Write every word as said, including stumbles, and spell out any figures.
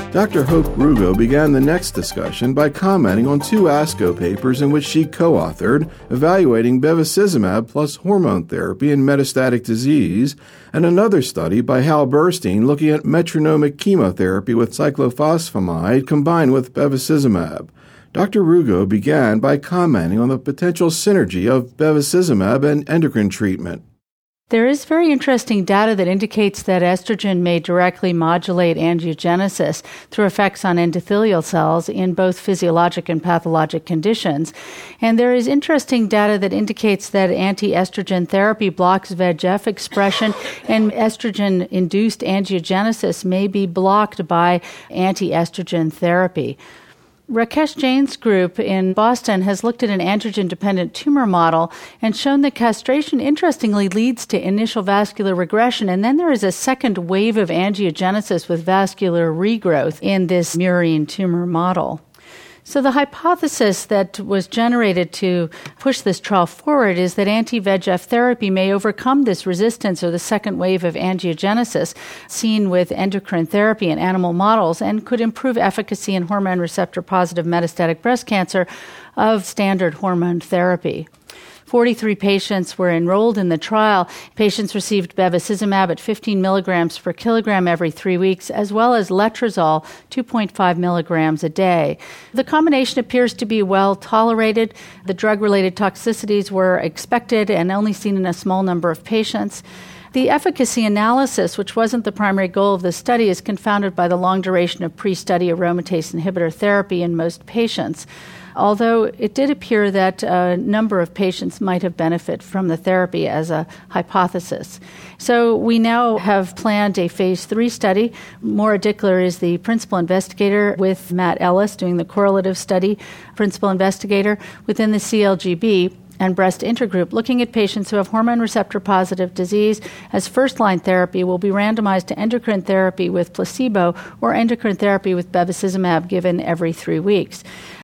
Doctor Hope Rugo began the next discussion by commenting on two ASCO papers in which she co-authored evaluating bevacizumab plus hormone therapy in metastatic disease, and another study by Hal Burstein looking at metronomic chemotherapy with cyclophosphamide combined with bevacizumab. Doctor Rugo began by commenting on the potential synergy of bevacizumab and endocrine treatment. There is very interesting data that indicates that estrogen may directly modulate angiogenesis through effects on endothelial cells in both physiologic and pathologic conditions. And there is interesting data that indicates that anti-estrogen therapy blocks V E G F expression, and estrogen-induced angiogenesis may be blocked by anti-estrogen therapy. Rakesh Jain's group in Boston has looked at an androgen-dependent tumor model and shown that castration, interestingly, leads to initial vascular regression, and then there is a second wave of angiogenesis with vascular regrowth in this murine tumor model. So the hypothesis that was generated to push this trial forward is that anti-V E G F therapy may overcome this resistance or the second wave of angiogenesis seen with endocrine therapy in animal models and could improve efficacy in hormone receptor-positive metastatic breast cancer of standard hormone therapy. forty-three patients were enrolled in the trial. Patients received bevacizumab at fifteen milligrams per kilogram every three weeks, as well as letrozole, two point five milligrams a day. The combination appears to be well tolerated. The drug-related toxicities were expected and only seen in a small number of patients. The efficacy analysis, which wasn't the primary goal of the study, is confounded by the long duration of pre-study aromatase inhibitor therapy in most patients, although it did appear that a number of patients might have benefited from the therapy as a hypothesis. So we now have planned a phase three study. Maura Dickler is the principal investigator with Matt Ellis doing the correlative study, principal investigator within the C L G B and breast intergroup, looking at patients who have hormone receptor-positive disease as first-line therapy will be randomized to endocrine therapy with placebo or endocrine therapy with bevacizumab given every three weeks.